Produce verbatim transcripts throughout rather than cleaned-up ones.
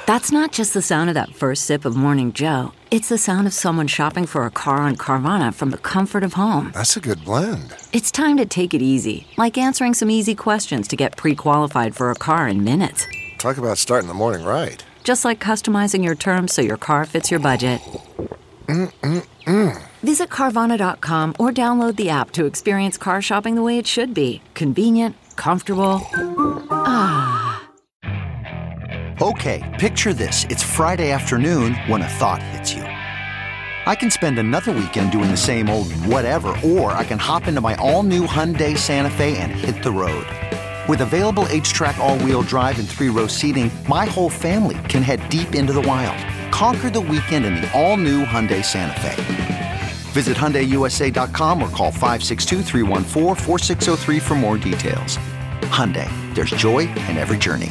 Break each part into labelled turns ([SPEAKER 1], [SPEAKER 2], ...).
[SPEAKER 1] That's not just the sound of that first sip of Morning Joe. It's the sound of someone shopping for a car on Carvana from the comfort of home.
[SPEAKER 2] That's a good blend.
[SPEAKER 1] It's time to take it easy, like answering some easy questions to get pre-qualified for a car in minutes.
[SPEAKER 2] Talk about starting the morning right.
[SPEAKER 1] Just like customizing your terms so your car fits your budget.
[SPEAKER 2] Mm-mm-mm.
[SPEAKER 1] Visit Carvana dot com or download the app to experience car shopping the way it should be. Convenient, comfortable. Ah.
[SPEAKER 3] Okay, picture this. It's Friday afternoon when a thought hits you. I can spend another weekend doing the same old whatever, or I can hop into my all-new Hyundai Santa Fe and hit the road. With available H-Track all-wheel drive and three-row seating, my whole family can head deep into the wild. Conquer the weekend in the all-new Hyundai Santa Fe. Visit Hyundai U S A dot com or call five six two, three one four, four six zero three for more details. Hyundai, there's joy in every journey.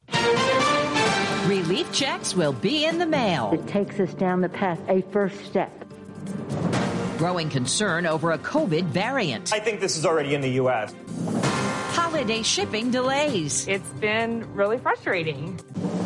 [SPEAKER 4] Relief checks will be in the mail.
[SPEAKER 5] It takes us down the path, a first step.
[SPEAKER 4] Growing concern over a COVID variant.
[SPEAKER 6] I think this is already in the U S.
[SPEAKER 4] Holiday shipping delays.
[SPEAKER 7] It's been really frustrating.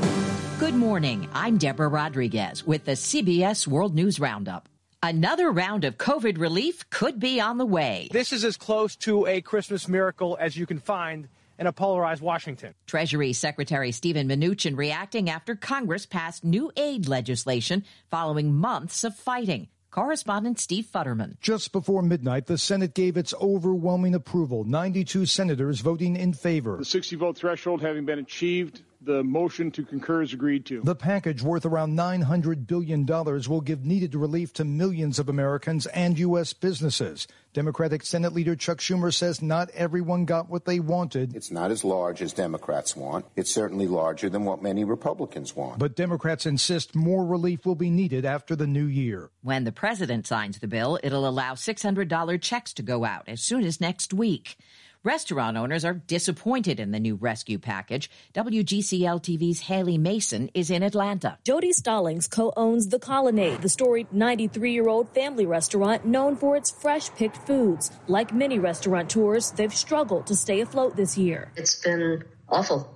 [SPEAKER 4] Good morning. I'm Deborah Rodriguez with the C B S World News Roundup. Another round of COVID relief could be on the way.
[SPEAKER 8] This is as close to a Christmas miracle as you can find in a polarized Washington.
[SPEAKER 4] Treasury Secretary Steven Mnuchin reacting after Congress passed new aid legislation following months of fighting. Correspondent Steve Futterman.
[SPEAKER 9] Just before midnight, the Senate gave its overwhelming approval, ninety-two senators voting in favor.
[SPEAKER 10] The sixty-vote threshold having been achieved, the motion to concur is agreed to.
[SPEAKER 9] The package, worth around nine hundred billion dollars, will give needed relief to millions of Americans and U S businesses. Democratic Senate Leader Chuck Schumer says not everyone got what they wanted.
[SPEAKER 11] It's not as large as Democrats want. It's certainly larger than what many Republicans want.
[SPEAKER 9] But Democrats insist more relief will be needed after the new year.
[SPEAKER 4] When the president signs the bill, it'll allow six hundred dollars checks to go out as soon as next week. Restaurant owners are disappointed in the new rescue package. W G C L T V's Haley Mason is in Atlanta.
[SPEAKER 12] Jody Stallings co-owns The Colonnade, the storied ninety-three-year-old family restaurant known for its fresh-picked foods. Like many restaurateurs, they've struggled to stay afloat this year.
[SPEAKER 13] It's been awful.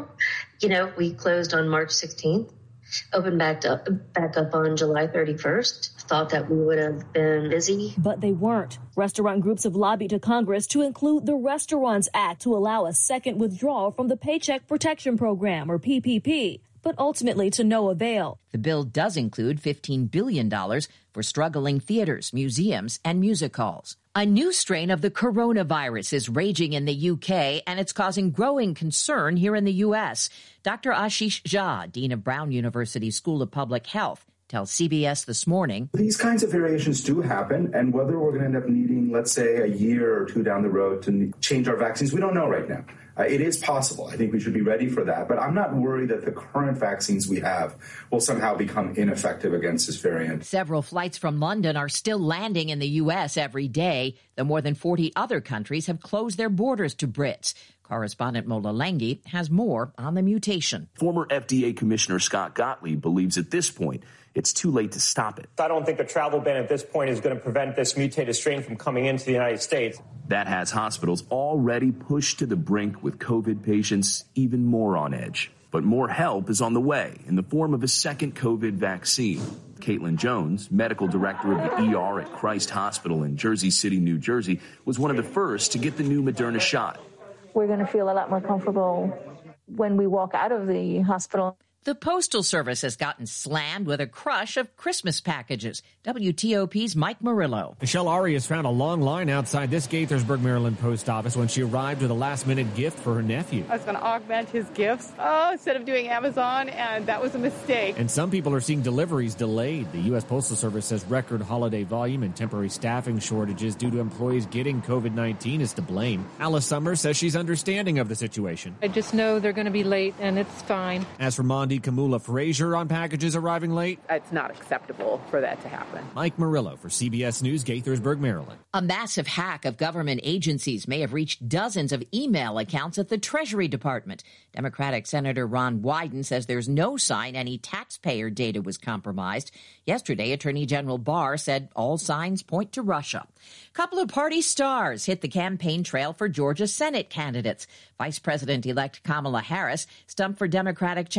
[SPEAKER 13] You know, we closed on March sixteenth, opened back up, back up on July thirty-first. Thought that we would have been busy.
[SPEAKER 12] But they weren't. Restaurant groups have lobbied to Congress to include the Restaurants Act to allow a second withdrawal from the Paycheck Protection Program, or P P P, but ultimately to no avail.
[SPEAKER 4] The bill does include fifteen billion dollars for struggling theaters, museums, and music halls. A new strain of the coronavirus is raging in the U K, and it's causing growing concern here in the U S. Doctor Ashish Jha, Dean of Brown University School of Public Health, tells C B S This Morning.
[SPEAKER 14] These kinds of variations do happen, and whether we're going to end up needing, let's say, a year or two down the road to change our vaccines, we don't know right now. Uh, it is possible. I think we should be ready for that, but I'm not worried that the current vaccines we have will somehow become ineffective against this variant.
[SPEAKER 4] Several flights from London are still landing in the U S every day. The more than forty other countries have closed their borders to Brits. Correspondent Mola Lenghi has more on the mutation.
[SPEAKER 15] Former F D A Commissioner Scott Gottlieb believes at this point it's too late to stop it.
[SPEAKER 6] I don't think the travel ban at this point is going to prevent this mutated strain from coming into the United States.
[SPEAKER 15] That has hospitals already pushed to the brink, with COVID patients even more on edge. But more help is on the way in the form of a second COVID vaccine. Caitlin Jones, medical director of the E R at Christ Hospital in Jersey City, New Jersey, was one of the first to get the new Moderna shot.
[SPEAKER 16] We're going to feel a lot more comfortable when we walk out of the hospital.
[SPEAKER 4] The Postal Service has gotten slammed with a crush of Christmas packages. W T O P's Mike Murillo.
[SPEAKER 17] Michelle Arias found a long line outside this Gaithersburg, Maryland post office when she arrived with a last-minute gift for her nephew.
[SPEAKER 7] I was going to augment his gifts oh, instead of doing Amazon, and that was a mistake.
[SPEAKER 17] And some people are seeing deliveries delayed. The U S Postal Service says record holiday volume and temporary staffing shortages due to employees getting COVID nineteen is to blame. Alice Summers says she's understanding of the situation.
[SPEAKER 18] I just know they're going to be late, and it's fine.
[SPEAKER 17] As for Mondi Kamula Frazier on packages arriving late,
[SPEAKER 7] it's not acceptable for that to happen.
[SPEAKER 17] Mike Murillo for C B S News, Gaithersburg, Maryland.
[SPEAKER 4] A massive hack of government agencies may have reached dozens of email accounts at the Treasury Department. Democratic Senator Ron Wyden says there's no sign any taxpayer data was compromised. Yesterday, Attorney General Barr said all signs point to Russia. A couple of party stars hit the campaign trail for Georgia Senate candidates. Vice President-elect Kamala Harris stumped for Democratic challengers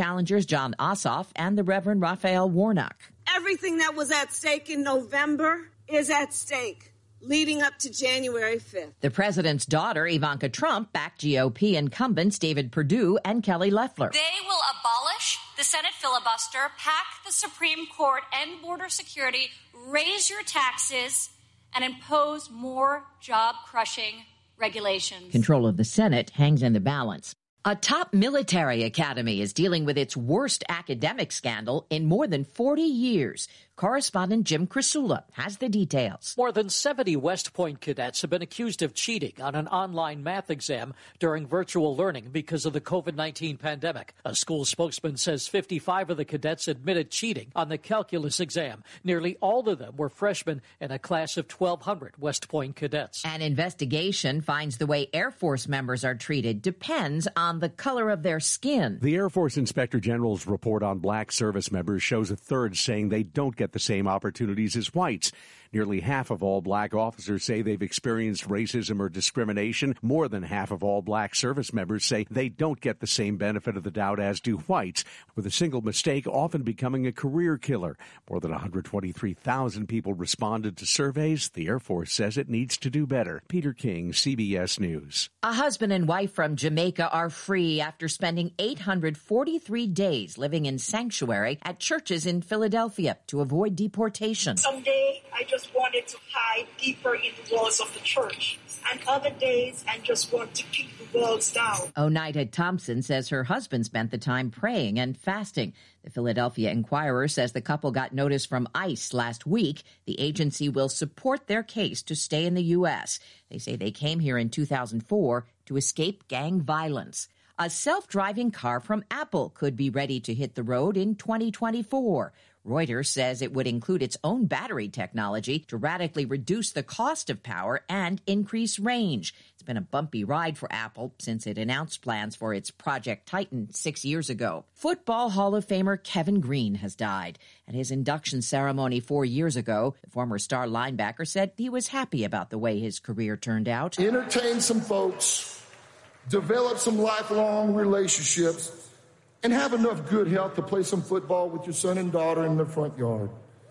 [SPEAKER 4] Here's John Ossoff and the Reverend Raphael Warnock.
[SPEAKER 19] Everything that was at stake in November is at stake leading up to January fifth.
[SPEAKER 4] The president's daughter, Ivanka Trump, backed G O P incumbents David Perdue and Kelly Loeffler.
[SPEAKER 20] They will abolish the Senate filibuster, pack the Supreme Court, end border security, raise your taxes, and impose more job-crushing regulations.
[SPEAKER 4] Control of the Senate hangs in the balance. A top military academy is dealing with its worst academic scandal in more than forty years. Correspondent Jim Crisula has the details.
[SPEAKER 21] More than seventy West Point cadets have been accused of cheating on an online math exam during virtual learning because of the COVID nineteen pandemic. A school spokesman says fifty-five of the cadets admitted cheating on the calculus exam. Nearly all of them were freshmen in a class of twelve hundred West Point cadets.
[SPEAKER 4] An investigation finds the way Air Force members are treated depends on the color of their skin.
[SPEAKER 22] The Air Force Inspector General's report on black service members shows a third saying they don't get the same opportunities as whites. Nearly half of all black officers say they've experienced racism or discrimination. More than half of all black service members say they don't get the same benefit of the doubt as do whites, with a single mistake often becoming a career killer. More than one hundred twenty-three thousand people responded to surveys. The Air Force says it needs to do better. Peter King, C B S News.
[SPEAKER 4] A husband and wife from Jamaica are free after spending eight hundred forty-three days living in sanctuary at churches in Philadelphia to avoid deportation.
[SPEAKER 23] Someday I just wanted to hide deeper in the walls of the church, and other days I just want to keep the walls down.
[SPEAKER 4] Oneida Thompson says her husband spent the time praying and fasting. The Philadelphia Inquirer says the couple got notice from ICE last week. The agency will support their case to stay in the U S. They say they came here in two thousand four to escape gang violence. A self-driving car from Apple could be ready to hit the road in twenty twenty-four. Reuters says it would include its own battery technology to radically reduce the cost of power and increase range. It's been a bumpy ride for Apple since it announced plans for its Project Titan six years ago. Football Hall of Famer Kevin Greene has died. At his induction ceremony four years ago, the former star linebacker said he was happy about the way his career turned out.
[SPEAKER 24] Entertain some folks, develop some lifelong relationships, and have enough good health to play some football with your son and daughter in the front yard.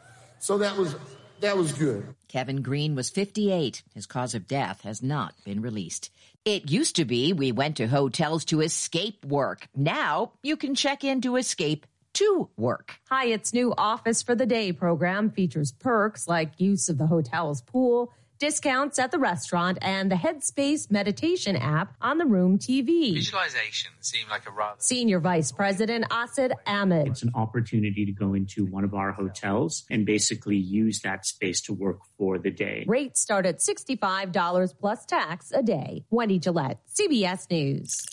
[SPEAKER 24] So that was that was good.
[SPEAKER 4] Kevin Greene was fifty-eight. His cause of death has not been released. It used to be we went to hotels to escape work. Now you can check in to escape to work.
[SPEAKER 25] Hyatt's new Office for the Day program features perks like use of the hotel's pool, discounts at the restaurant, and the Headspace meditation app on the Room T V.
[SPEAKER 26] Visualization seemed like a rather...
[SPEAKER 25] Senior Vice President Asad Ahmed.
[SPEAKER 27] It's an opportunity to go into one of our hotels and basically use that space to work for the day.
[SPEAKER 25] Rates start at sixty-five dollars plus tax a day. Wendy Gillette, C B S News.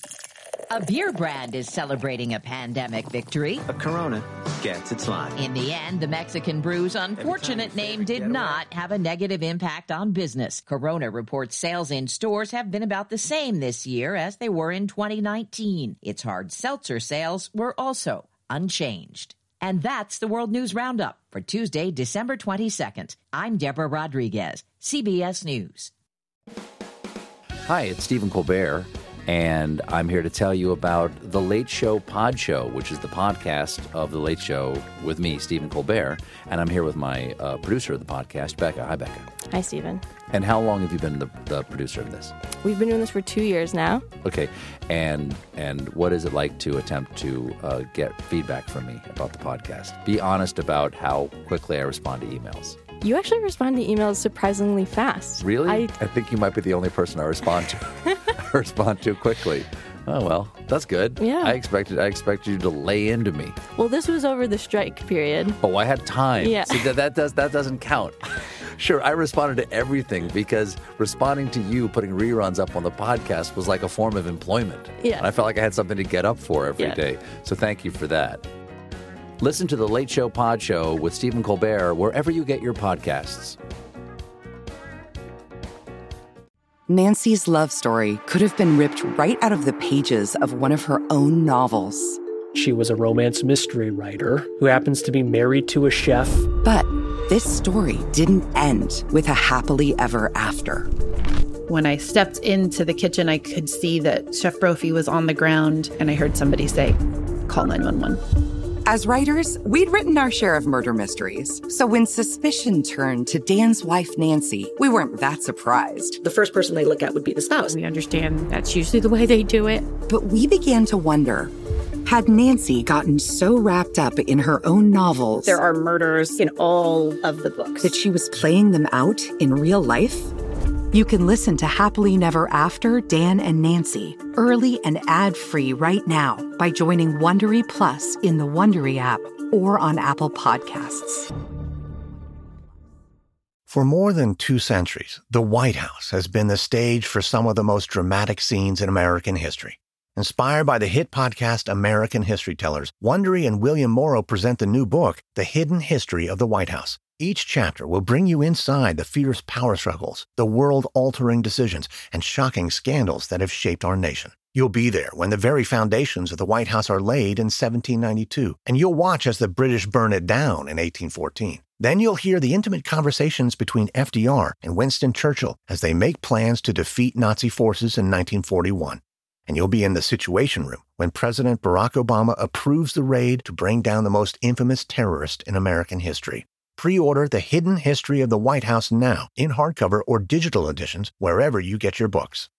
[SPEAKER 4] A beer brand is celebrating a pandemic victory.
[SPEAKER 28] A Corona gets its line.
[SPEAKER 4] In the end, the Mexican Brew's unfortunate name did not have a negative impact on business. Corona reports sales in stores have been about the same this year as they were in twenty nineteen. Its hard seltzer sales were also unchanged. And that's the World News Roundup for Tuesday, December twenty-second. I'm Deborah Rodriguez, C B S News.
[SPEAKER 29] Hi, it's Stephen Colbert. And I'm here to tell you about The Late Show Pod Show, which is the podcast of The Late Show with me, Stephen Colbert. And I'm here with my uh, producer of the podcast, Becca. Hi, Becca.
[SPEAKER 30] Hi, Stephen.
[SPEAKER 29] And how long have you been the, the producer of this?
[SPEAKER 30] We've been doing this for two years now.
[SPEAKER 29] Okay. And and what is it like to attempt to uh, get feedback from me about the podcast? Be honest about how quickly I respond to emails.
[SPEAKER 30] You actually respond to emails surprisingly fast.
[SPEAKER 29] Really?
[SPEAKER 30] I,
[SPEAKER 29] I think you might be the only person I respond to respond to quickly. Oh, well, that's good.
[SPEAKER 30] Yeah.
[SPEAKER 29] I expected I expected you to lay into me.
[SPEAKER 30] Well, this was over the strike period.
[SPEAKER 29] Oh, I had time.
[SPEAKER 30] Yeah.
[SPEAKER 29] See, that, that, does, that doesn't count. Sure, I responded to everything because responding to you putting reruns up on the podcast was like a form of employment.
[SPEAKER 30] Yeah.
[SPEAKER 29] And I felt like I had something to get up for every
[SPEAKER 30] yeah.
[SPEAKER 29] day. So thank you for that. Listen to The Late Show Pod Show with Stephen Colbert wherever you get your podcasts.
[SPEAKER 31] Nancy's love story could have been ripped right out of the pages of one of her own novels.
[SPEAKER 32] She was a romance mystery writer who happens to be married to a chef.
[SPEAKER 31] But this story didn't end with a happily ever after.
[SPEAKER 33] When I stepped into the kitchen, I could see that Chef Brophy was on the ground, and I heard somebody say, call nine one one.
[SPEAKER 31] As writers, we'd written our share of murder mysteries. So when suspicion turned to Dan's wife, Nancy, we weren't that surprised.
[SPEAKER 1] The first person they look at would be the spouse.
[SPEAKER 33] We understand that's usually the way they do it.
[SPEAKER 31] But we began to wonder, had Nancy gotten so wrapped up in her own novels...
[SPEAKER 1] There are murders in all of the books.
[SPEAKER 31] ...that she was playing them out in real life? You can listen to Happily Never After, Dan and Nancy, early and ad-free right now by joining Wondery Plus in the Wondery app or on Apple Podcasts.
[SPEAKER 2] For more than two centuries, the White House has been the stage for some of the most dramatic scenes in American history. Inspired by the hit podcast American History Tellers, Wondery and William Morrow present the new book, The Hidden History of the White House. Each chapter will bring you inside the fierce power struggles, the world-altering decisions, and shocking scandals that have shaped our nation. You'll be there when the very foundations of the White House are laid in seventeen ninety-two, and you'll watch as the British burn it down in eighteen fourteen. Then you'll hear the intimate conversations between F D R and Winston Churchill as they make plans to defeat Nazi forces in nineteen forty-one. And you'll be in the Situation Room when President Barack Obama approves the raid to bring down the most infamous terrorist in American history. Pre-order The Hidden History of the White House now in hardcover or digital editions wherever you get your books.